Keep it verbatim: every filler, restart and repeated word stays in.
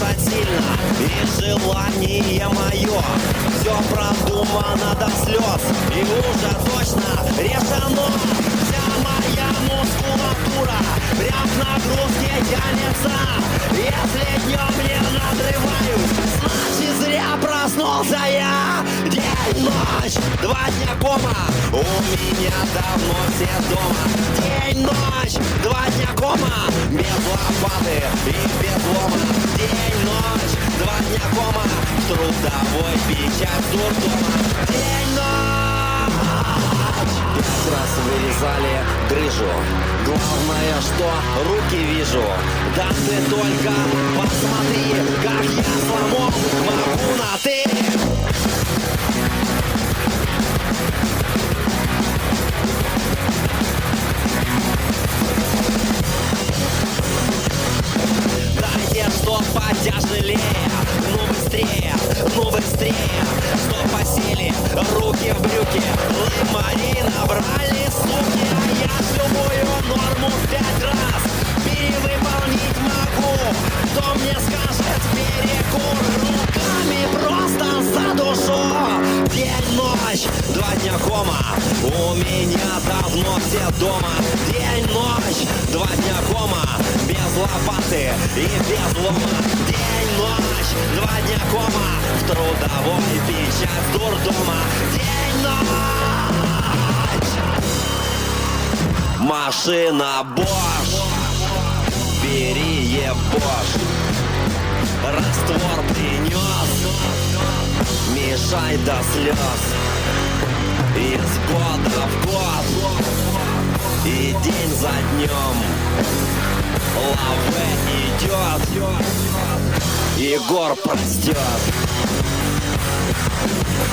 работать сильно, и желание мое все продумано до слез, и уже точно решено. Вся моя мускулатура прям к нагрузке тянется. Если днем не надрываюсь, значит зря проснулся я. День-ночь, два дня кома, у меня давно все дома. День-ночь, два дня кома, без лопаты и без лома. День-ночь, два дня кома, в трудовой печать дурдома. День-ночь. Пять раз вырезали грыжу, главное, что руки вижу. Да ты только посмотри, как я сломал могу на ты. Дайте, что потяжелее, ну быстрее, ну быстрее, что по силе, руки в брюки, лымари набрали суки, а я любую норму в пять раз перевыполнить могу. Кто мне скажет перекур, руками просто за душу. День-ночь, два дня кома, у меня давно все дома. День-ночь, два дня кома, без лопаты и без лома. День-ночь, два дня кома, в трудовой печать дурдома. День-ночь. Машина Bosch, бери ебошь. Раствор принес, мешай до слез. Из года в год и день за днем лаве идет, Егор простет.